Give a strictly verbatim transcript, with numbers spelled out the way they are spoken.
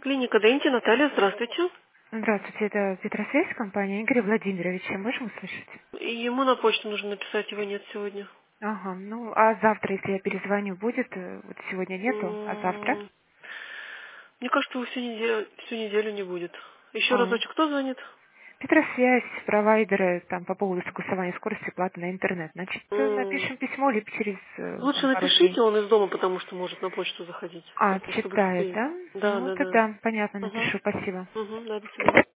Клиника Денти, Наталья, здравствуйте. Здравствуйте, это Петросвязь, компания Игоря Владимировича. Можем услышать? И ему на почту нужно написать, его нет сегодня. Ага, ну а завтра, если я перезвоню, будет? Э, Вот сегодня нету, а завтра? М, Мне кажется, его всю неделю, всю неделю не будет. Еще А, разочек, кто звонит? Петросвязь, провайдеры, там по поводу согласования скорости платы на интернет. Значит, э, М, напишем письмо, либо через э, Лучше там, пару дней. напишите, он из дома, потому что может на почту заходить. А, Так просто читает, быстрее. да? Да, Ну, да, да. тогда, понятно, Угу. напишу, спасибо. Угу, да, до свидания.